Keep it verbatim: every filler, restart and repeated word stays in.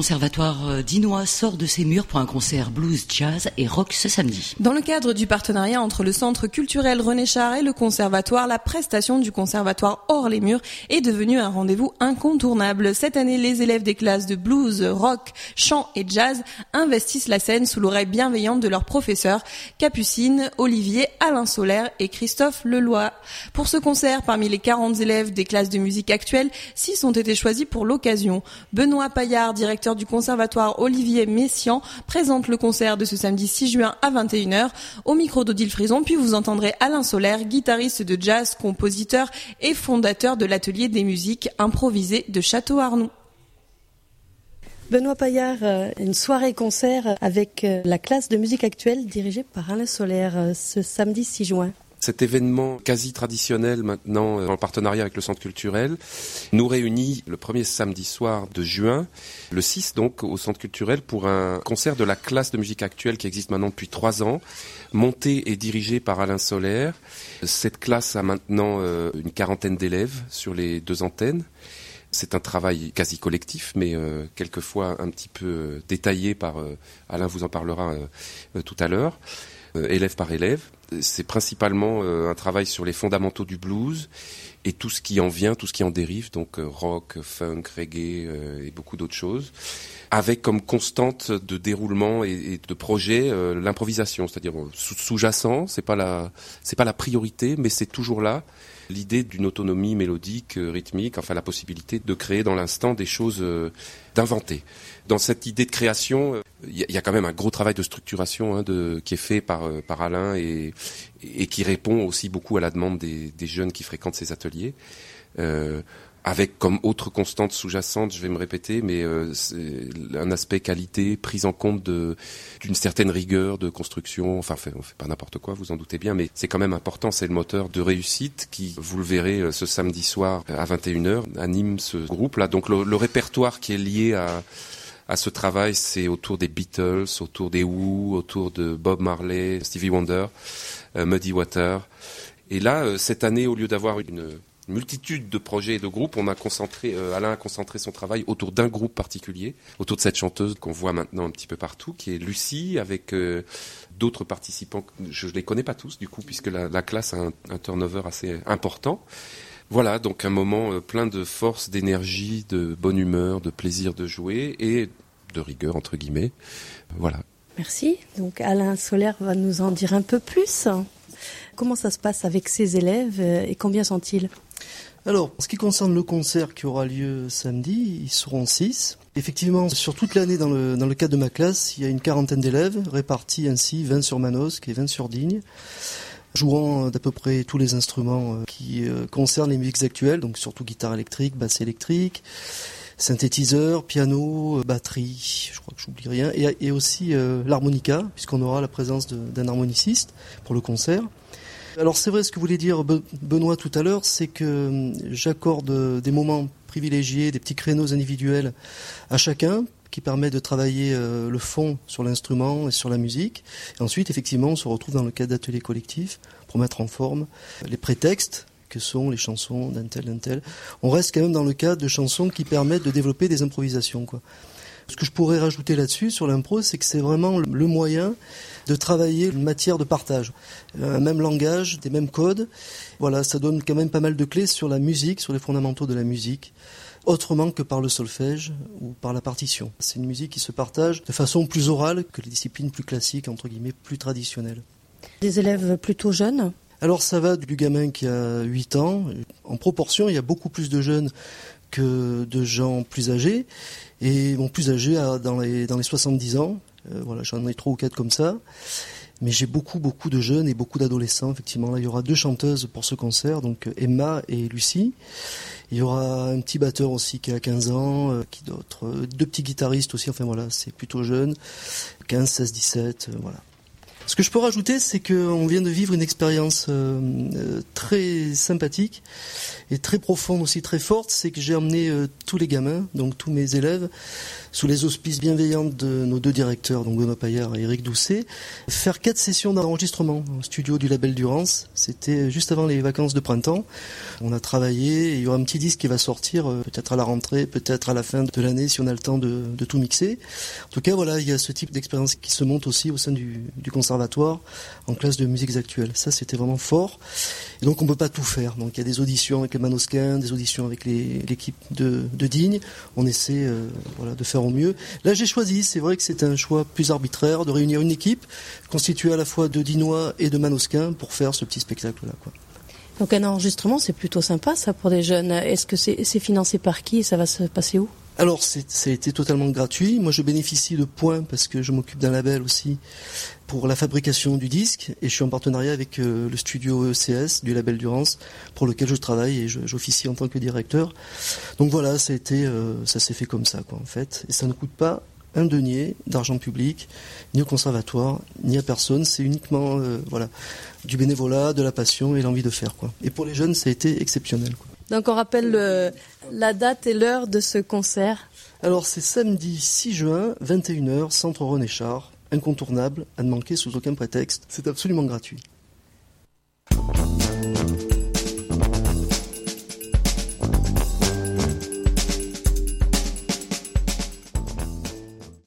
conservatoire dinois sort de ses murs pour un concert blues, jazz et rock ce samedi. Dans le cadre du partenariat entre le Centre culturel René Char et le conservatoire, la prestation du conservatoire hors les murs est devenue un rendez-vous incontournable. Cette année, les élèves des classes de blues, rock, chant et jazz investissent la scène sous l'oreille bienveillante de leurs professeurs Capucine, Olivier, Alain Solaire et Christophe Leloy. Pour ce concert, parmi les quarante élèves des classes de musique actuelles, six ont été choisis pour l'occasion. Benoît Paillard, directeur du conservatoire Olivier Messiaen, présente le concert de ce samedi six juin à vingt et une heures au micro d'Odile Frison, puis vous entendrez Alain Solaire, guitariste de jazz, compositeur et fondateur de l'atelier des musiques improvisées de Château-Arnoux. Benoît Paillard, une soirée-concert avec la classe de musique actuelle dirigée par Alain Solaire ce samedi six juin. Cet événement quasi traditionnel maintenant, en partenariat avec le Centre culturel, nous réunit le premier samedi soir de juin, le six donc, au Centre culturel pour un concert de la classe de musique actuelle qui existe maintenant depuis trois ans, montée et dirigée par Alain Solaire. Cette classe a maintenant euh, une quarantaine d'élèves sur les deux antennes. C'est un travail quasi collectif, mais euh, quelquefois un petit peu euh, détaillé par euh, Alain vous en parlera euh, euh, tout à l'heure, euh, élève par élève. C'est principalement euh, un travail sur les fondamentaux du blues et tout ce qui en vient, tout ce qui en dérive, donc euh, rock, funk, reggae euh, et beaucoup d'autres choses, avec comme constante de déroulement et, et de projet euh, l'improvisation, c'est-à-dire euh, sous, sous-jacent, c'est pas la, c'est pas la priorité, mais c'est toujours là. L'idée d'une autonomie mélodique, euh, rythmique, enfin la possibilité de créer dans l'instant des choses, euh, d'inventer. Dans cette idée de création, il euh, y, y a quand même un gros travail de structuration hein, de, qui est fait par, euh, par Alain et, et qui répond aussi beaucoup à la demande des, des jeunes qui fréquentent ces ateliers. Euh, avec comme autre constante sous-jacente, je vais me répéter, mais euh, c'est un aspect qualité, prise en compte de d'une certaine rigueur de construction. Enfin, on fait, on fait pas n'importe quoi, vous en doutez bien, mais c'est quand même important. C'est le moteur de réussite qui, vous le verrez, ce samedi soir à vingt et une heures, anime ce groupe-là. Donc le, le répertoire qui est lié à à ce travail, c'est autour des Beatles, autour des Who, autour de Bob Marley, Stevie Wonder, euh, Muddy Waters. Et là, euh, cette année, au lieu d'avoir une multitude de projets et de groupes, on a concentré, euh, Alain a concentré son travail autour d'un groupe particulier, autour de cette chanteuse qu'on voit maintenant un petit peu partout, qui est Lucie, avec euh, d'autres participants. Je ne les connais pas tous, du coup, puisque la, la classe a un, un turnover assez important. Voilà, donc un moment euh, plein de force, d'énergie, de bonne humeur, de plaisir de jouer et de rigueur, entre guillemets. Voilà. Merci. Donc Alain Solaire va nous en dire un peu plus. Comment ça se passe avec ses élèves et combien sont-ils ? Alors, en ce qui concerne le concert qui aura lieu samedi, ils seront six. Effectivement, sur toute l'année, dans le, dans le cadre de ma classe, il y a une quarantaine d'élèves, répartis ainsi vingt sur Manosque et vingt sur Digne, jouant d'à peu près tous les instruments qui concernent les musiques actuelles, donc surtout guitare électrique, basse électrique, synthétiseur, piano, batterie, je crois que j'oublie rien, et, et aussi euh, l'harmonica, puisqu'on aura la présence de, d'un harmoniciste pour le concert. Alors c'est vrai, ce que voulait dire Benoît tout à l'heure, c'est que j'accorde des moments privilégiés, des petits créneaux individuels à chacun, qui permet de travailler le fond sur l'instrument et sur la musique. Et ensuite, effectivement, on se retrouve dans le cadre d'ateliers collectifs pour mettre en forme les prétextes, que sont les chansons d'un tel, d'un tel. On reste quand même dans le cadre de chansons qui permettent de développer des improvisations, quoi. Ce que je pourrais rajouter là-dessus, sur l'impro, c'est que c'est vraiment le moyen de travailler une matière de partage. Un même langage, des mêmes codes. Voilà, ça donne quand même pas mal de clés sur la musique, sur les fondamentaux de la musique, autrement que par le solfège ou par la partition. C'est une musique qui se partage de façon plus orale que les disciplines plus classiques, entre guillemets, plus traditionnelles. Des élèves plutôt jeunes ? Alors ça va du gamin qui a huit ans. En proportion, il y a beaucoup plus de jeunes que de gens plus âgés. Et bon, plus âgés dans les, dans les soixante-dix ans. Euh, voilà, j'en ai trois ou quatre comme ça. Mais j'ai beaucoup, beaucoup de jeunes et beaucoup d'adolescents. Effectivement, là, il y aura deux chanteuses pour ce concert, donc Emma et Lucie. Il y aura un petit batteur aussi qui a quinze ans, euh, qui d'autres, euh, deux petits guitaristes aussi. Enfin voilà, c'est plutôt jeune, quinze, seize, dix-sept, euh, voilà. Ce que je peux rajouter, c'est qu'on vient de vivre une expérience euh, euh, très sympathique et très profonde aussi, très forte. C'est que j'ai emmené euh, tous les gamins, donc tous mes élèves, sous les auspices bienveillants de nos deux directeurs, donc Benoît Paillard et Éric Doucet, faire quatre sessions d'enregistrement au studio du label Durance. C'était juste avant les vacances de printemps. On a travaillé et il y aura un petit disque qui va sortir peut-être à la rentrée, peut-être à la fin de l'année si on a le temps de, de tout mixer. En tout cas, voilà, il y a ce type d'expérience qui se monte aussi au sein du, du conservatoire en classe de musiques actuelles. Ça, c'était vraiment fort. Et donc, on peut pas tout faire. Donc, il y a des auditions avec les Manosquins, des auditions avec les, l'équipe de, de Digne. On essaie, euh, voilà, de faire au mieux. Là, j'ai choisi, c'est vrai que c'était un choix plus arbitraire, de réunir une équipe constituée à la fois de Dinois et de Manosquins pour faire ce petit spectacle-là, quoi. Donc un enregistrement, c'est plutôt sympa ça pour des jeunes. Est-ce que c'est, c'est financé par qui et ça va se passer où ? Alors, c'est, ça a été totalement gratuit. Moi, je bénéficie de points parce que je m'occupe d'un label aussi pour la fabrication du disque et je suis en partenariat avec euh, le studio E C S du label Durance pour lequel je travaille et je, j'officie en tant que directeur. Donc voilà, ça a été, euh, ça s'est fait comme ça, quoi, en fait. Et ça ne coûte pas un denier d'argent public, ni au conservatoire, ni à personne. C'est uniquement, euh, voilà, du bénévolat, de la passion et l'envie de faire, quoi. Et pour les jeunes, ça a été exceptionnel, quoi. Donc on rappelle le, la date et l'heure de ce concert. Alors c'est samedi six juin, vingt et une heures, centre René Char, incontournable, à ne manquer sous aucun prétexte. C'est absolument gratuit.